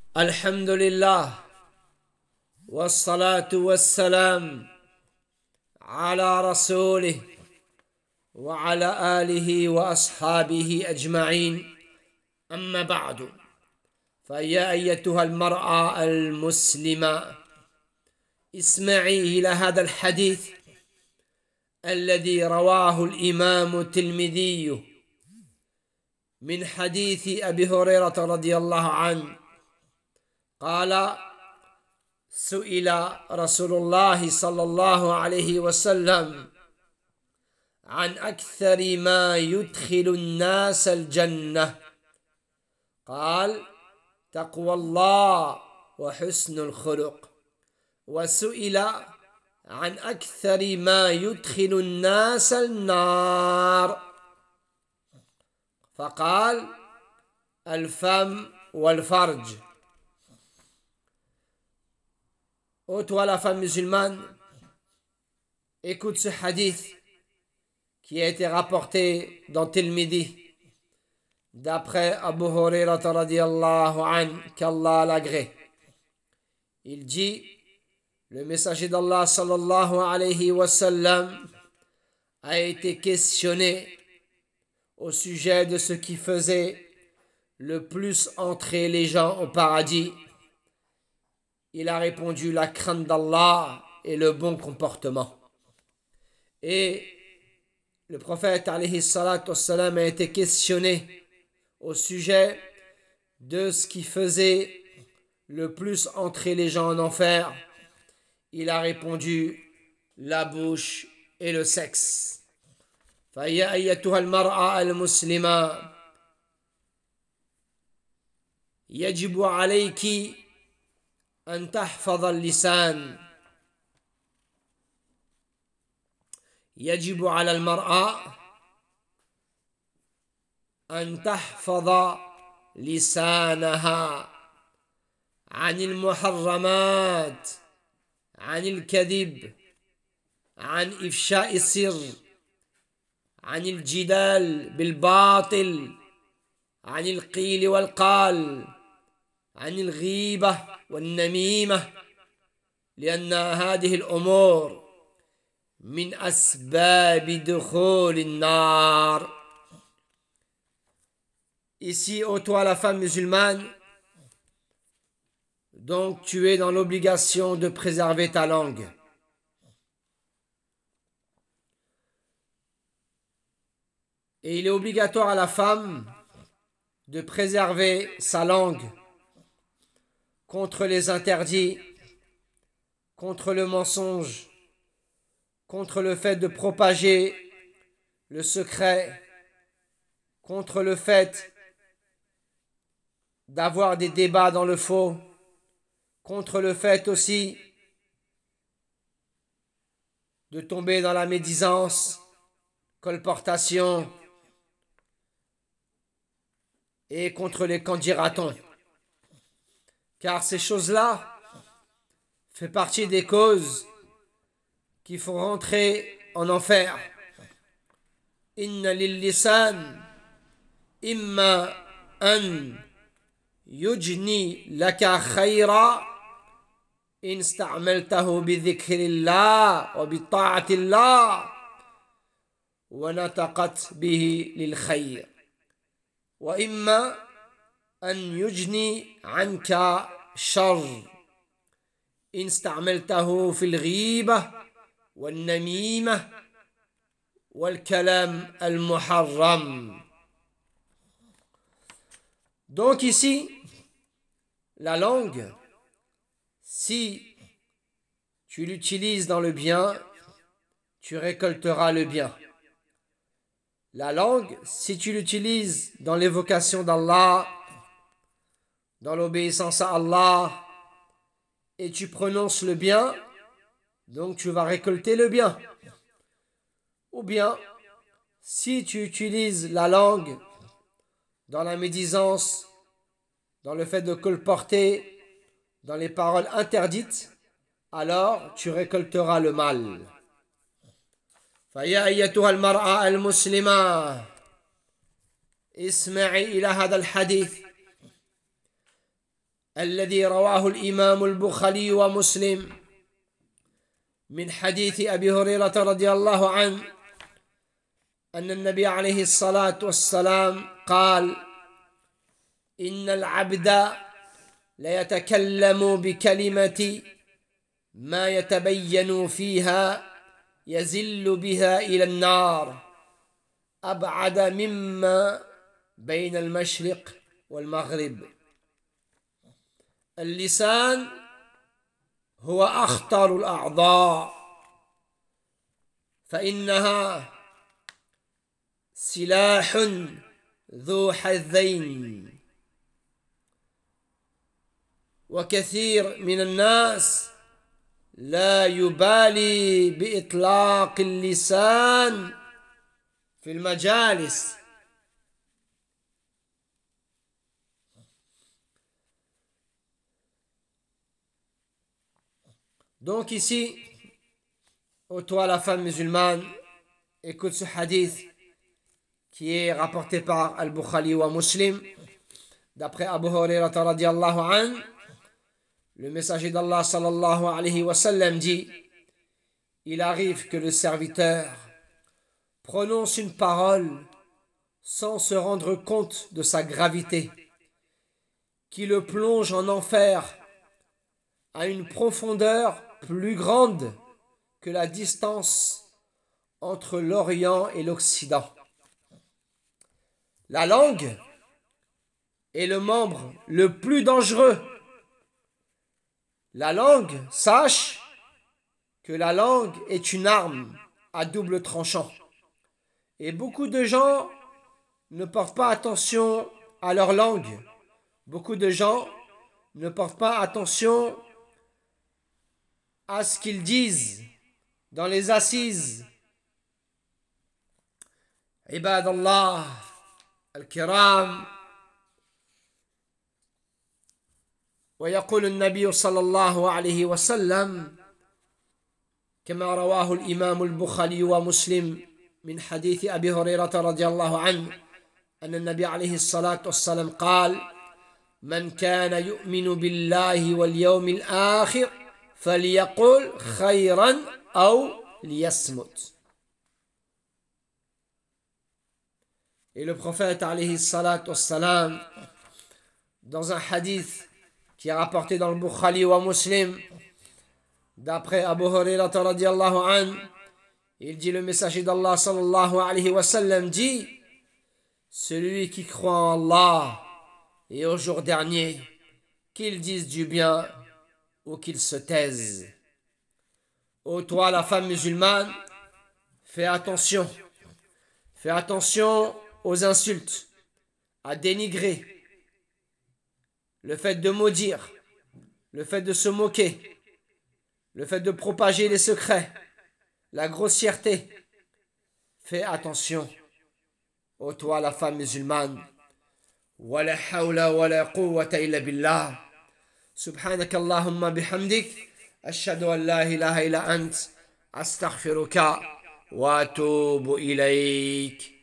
الحمد لله والصلاة والسلام على رسوله وعلى آله وأصحابه أجمعين. أما بعد، فيا أيتها المرأة المسلمة، اسمعي إلى هذا الحديث الذي رواه الإمام الترمذي من حديث أبي هريرة رضي الله عنه قال: سئل رسول الله صلى الله عليه وسلم عن أكثر ما يدخل الناس الجنة، قال: تقوى الله وحسن الخلق. وسئل عن أكثر ما يدخل الناس النار، فقال: الفم والفرج. Ô toi la femme musulmane, écoute ce hadith qui a été rapporté dans Tirmidhi d'après Abu Hurairah radiyallahu anhu, qu'Allah l'agrée. Il dit: le messager d'Allah sallallahu alayhi wa sallam a été questionné au sujet de ce qui faisait le plus entrer les gens au paradis. Il a répondu: la crainte d'Allah et le bon comportement. Et le prophète alayhi salatu wassalam a été questionné au sujet de ce qui faisait le plus entrer les gens en enfer. Il a répondu: la bouche et le sexe. فيا أيتها المرأة المسلمة، يجب عليك أن تحفظ اللسان. يجب على المرأة أن تحفظ لسانها عن المحرمات، عن الكذب، عن إفشاء السر، عن الجدال بالباطل، عن القيل والقال، عن الغيبة والنميمة، لأن هذه الأمور من أسباب دخول النار. Ici, ô toi la femme musulmane, donc tu es dans l'obligation de préserver ta langue. Et il est obligatoire à la femme de préserver sa langue contre les interdits, contre le mensonge, contre le fait de propager le secret, contre le fait d'avoir des débats dans le faux, contre le fait aussi de tomber dans la médisance, colportation, et contre les qu'en dira-t-on. Car ces choses-là font partie des causes qui font rentrer en enfer. Inna lil-lisan imma an yujni laka khayra in sta'maltahu bi dhikrillah wa bi ta'atillah wa nataqat bihi lil khayr, wa imma an yujni anka shar in sta'maltahu fil ghiba wal namimah wal kalam al muharram. Donc ici, la langue, si tu l'utilises dans le bien, tu récolteras le bien. La langue, si tu l'utilises dans l'évocation d'Allah, dans l'obéissance à Allah, et tu prononces le bien, donc tu vas récolter le bien. Ou bien, si tu utilises la langue dans la médisance, dans le fait de colporter, dans les paroles interdites, alors tu récolteras le mal. فيا أيتها المرأة المسلمة، اسمعي إلى هذا الحديث الذي رواه الإمام البخاري ومسلم من حديث أبي هريرة رضي الله عنه أن النبي عليه الصلاة والسلام قال: إن العبد ليتكلم بكلمة ما يتبين فيها يزل بها إلى النار أبعد مما بين المشرق والمغرب. اللسان هو أخطر الأعضاء، فإنها سلاح ذو حدين، وكثير من الناس لا يبالي بإطلاق اللسان في المجالس. Donc ici, ô toi la femme musulmane, écoute ce hadith qui est rapporté par Al-Bukhari wa Muslim, d'après Abu Hurairah radiyallahu anhu. Le messager d'Allah sallallahu alayhi wa sallam dit: il arrive que le serviteur prononce une parole sans se rendre compte de sa gravité, qui le plonge en enfer à une profondeur plus grande que la distance entre l'Orient et l'Occident. La langue est le membre le plus dangereux. La langue, sache que la langue est une arme à double tranchant. Et beaucoup de gens ne portent pas attention à leur langue. Beaucoup de gens ne portent pas attention à ce qu'ils disent dans les assises. Ibadallah al-kiram. ويقول النبي صلى الله عليه وسلم كما رواه الإمام البخاري ومسلم من حديث أبي هريرة رضي الله عنه أن النبي عليه الصلاة والسلام قال: من كان يؤمن بالله واليوم الآخر فليقل خيرا أو ليصمت. Et le prophète alayhi salat wassalam, dans un hadith qui est rapporté dans le Bukhari wa Muslim, d'après Abu Hurairah radiyallahu anhu, il dit, le messager d'Allah sallallahu alayhi wa sallam dit: celui qui croit en Allah et au jour dernier, qu'il dise du bien ou qu'il se taise. Ô toi la femme musulmane, fais attention aux insultes, à dénigrer, le fait de maudire, le fait de se moquer, le fait de propager les secrets, la grossièreté. Fais attention, ô toi la femme musulmane. Wala hawla wala quwwata illa billah. Subhanaka Allahumma bihamdik. Ashhadu an la ilaha illa ant. Astaghfiruka wa atubu ilayk.